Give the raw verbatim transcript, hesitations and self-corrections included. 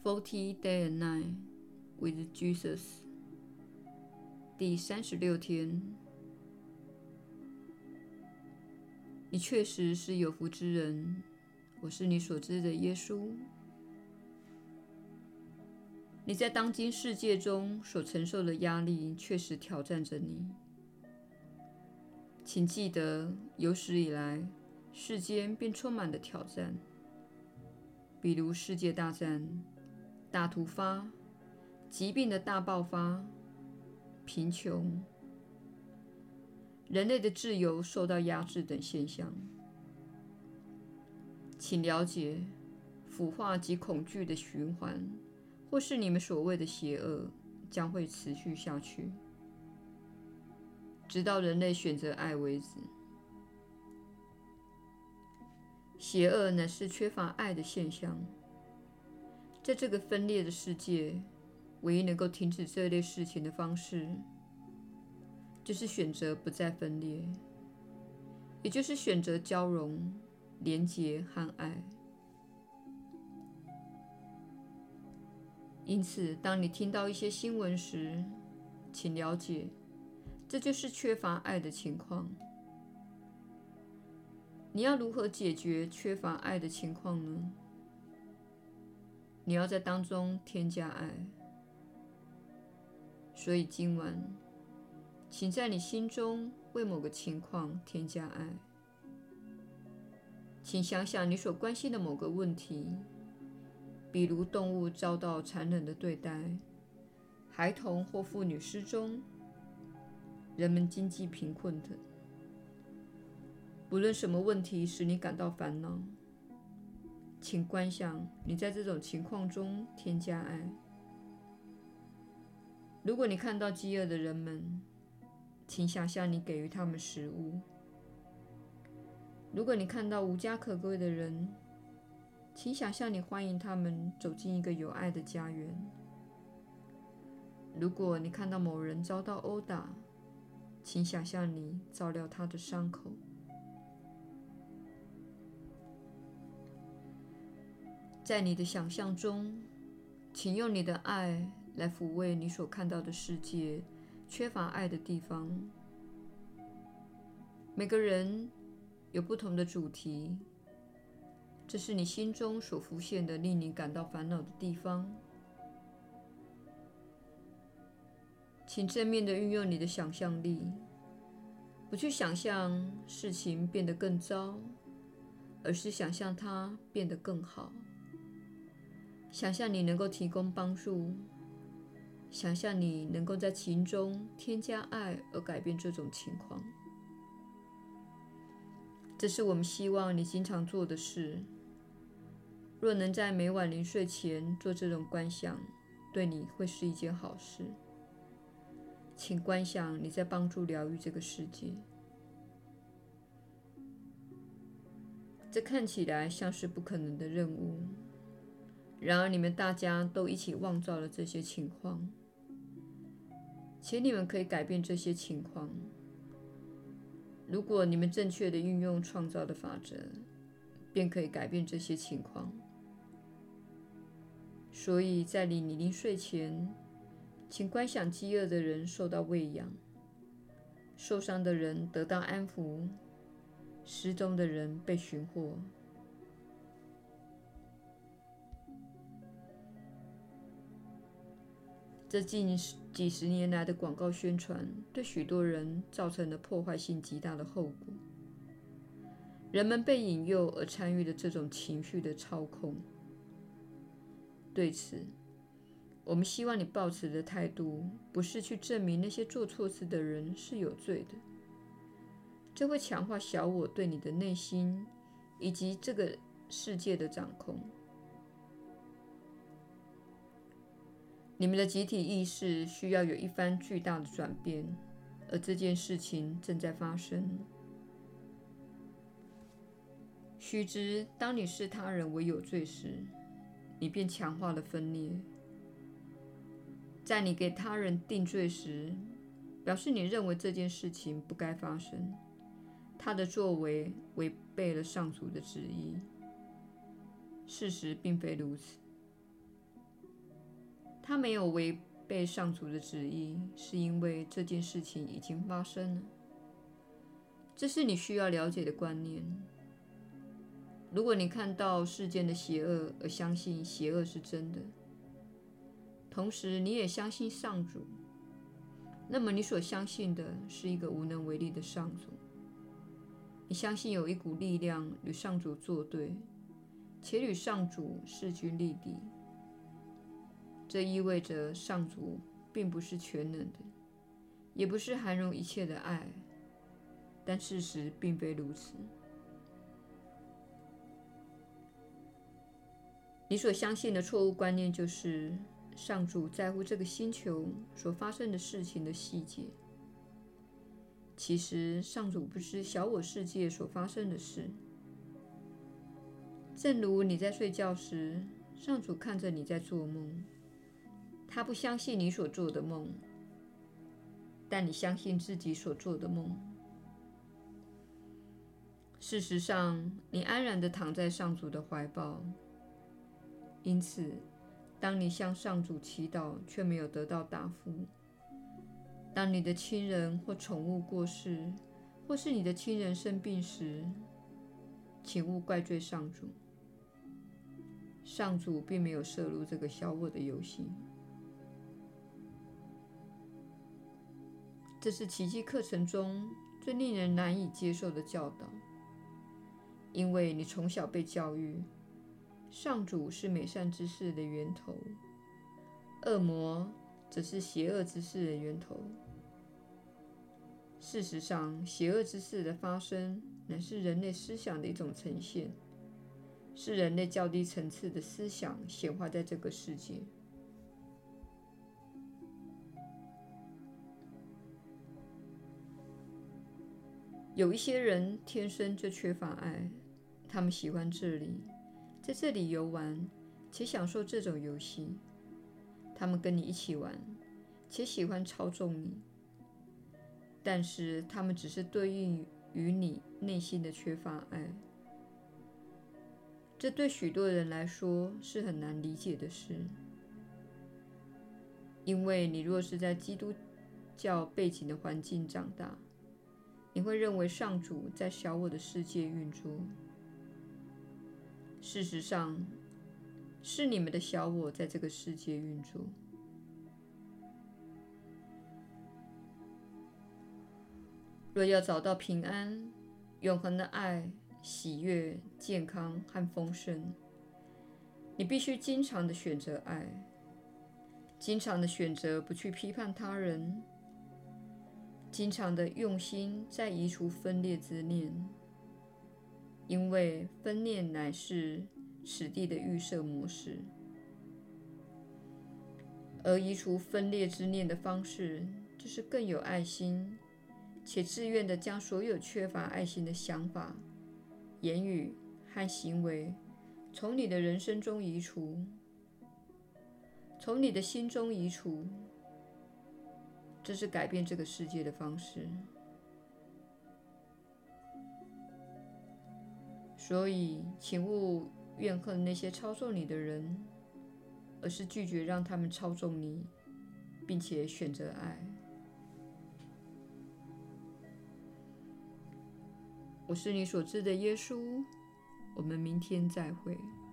Forty Day and Night with Jesus 第三十六天。你确实是有福之人，我是你所知的耶稣。你在当今世界中所承受的压力确实挑战着你。请记得，有史以来，世间便充满了挑战，比如世界大战、大突发、疾病的大爆发、贫穷、人类的自由受到压制等现象。请了解，腐化及恐惧的循环，或是你们所谓的邪恶，将会持续下去，直到人类选择爱为止。邪恶乃是缺乏爱的现象。在这个分裂的世界，唯一能够停止这类事情的方式，就是选择不再分裂，也就是选择交融、连结和爱。因此，当你听到一些新闻时，请了解，这就是缺乏爱的情况。你要如何解决缺乏爱的情况呢？你要在当中添加爱。所以今晚，请在你心中为某个情况添加爱。请想想你所关心的某个问题，比如动物遭到残忍的对待、孩童或妇女失踪、人们经济贫困等。不论什么问题使你感到烦恼，请观想你在这种情况中添加爱。如果你看到饥饿的人们，请想象你给予他们食物。如果你看到无家可归的人，请想象你欢迎他们走进一个有爱的家园。如果你看到某人遭到殴打，请想象你照料他的伤口。在你的想象中，请用你的爱来抚慰你所看到的世界缺乏爱的地方。每个人有不同的主题，这是你心中所浮现的令你感到烦恼的地方。请正面地运用你的想象力，不去想象事情变得更糟，而是想象它变得更好。想象你能够提供帮助，想象你能够在其中添加爱而改变这种情况。这是我们希望你经常做的事。若能在每晚临睡前做这种观想，对你会是一件好事。请观想你在帮助疗愈这个世界。这看起来像是不可能的任务，然而你们大家都一起创造了这些情况，且你们可以改变这些情况。如果你们正确地运用创造的法则，便可以改变这些情况。所以在你临睡前，请观想饥饿的人受到喂养，受伤的人得到安抚，失踪的人被寻获。这近几十年来的广告宣传对许多人造成了破坏性极大的后果。人们被引诱而参与了这种情绪的操控。对此，我们希望你抱持的态度不是去证明那些做错事的人是有罪的，这会强化小我对你的内心以及这个世界的掌控。你们的集体意识需要有一番巨大的转变，而这件事情正在发生。须知，当你视他人为有罪时，你便强化了分裂。在你给他人定罪时，表示你认为这件事情不该发生，他的作为违背了上主的旨意。事实并非如此。 他没有违背上主的旨意，是因为这件事情已经发生了。这是你需要了解的观念。如果你看到世间的邪恶而相信邪恶是真的，同时你也相信上主，那么你所相信的是一个无能为力的上主。你相信有一股力量与上主作对，且与上主势均力敌。这意味着上主并不是全能的，也不是涵容一切的爱，但事实并非如此。你所相信的错误观念就是上主在乎这个星球所发生的事情的细节。其实上主不知小我世界所发生的事。正如你在睡觉时，上主看着你在做梦，他不相信你所做的梦，但你相信自己所做的梦。事实上，你安然地躺在上主的怀抱。因此，当你向上主祈祷却没有得到答复，当你的亲人或宠物过世，或是你的亲人生病时，请勿怪罪上主。上主并没有涉入这个小我的游戏。这是奇迹课程中最令人难以接受的教导，因为你从小被教育，上主是美善之事的源头，恶魔则是邪恶之事的源头。事实上，邪恶之事的发生乃是人类思想的一种呈现，是人类较低层次的思想显化在这个世界。有一些人天生就缺乏爱，他们喜欢这里，在这里游玩，且享受这种游戏。他们跟你一起玩，且喜欢操纵你。但是他们只是对应于你内心的缺乏爱。这对许多人来说是很难理解的事，因为你若是在基督教背景的环境长大，你会认为上主在小我的世界运作。事实上，是你们的小我在这个世界运作。若要找到平安、永恒的爱、喜悦、健康和丰盛，你必须经常地选择爱，经常地选择不去批判他人，经常地用心在移除分裂之念，因为分裂乃是此地的预设模式，而移除分裂之念的方式就是更有爱心，且自愿地将所有缺乏爱心的想法、言语和行为从你的人生中移除，从你的心中移除。这是改变这个世界的方式。所以，请勿怨恨那些操纵你的人，而是拒绝让他们操纵你，并且选择爱。我是你所知的耶稣，我们明天再会。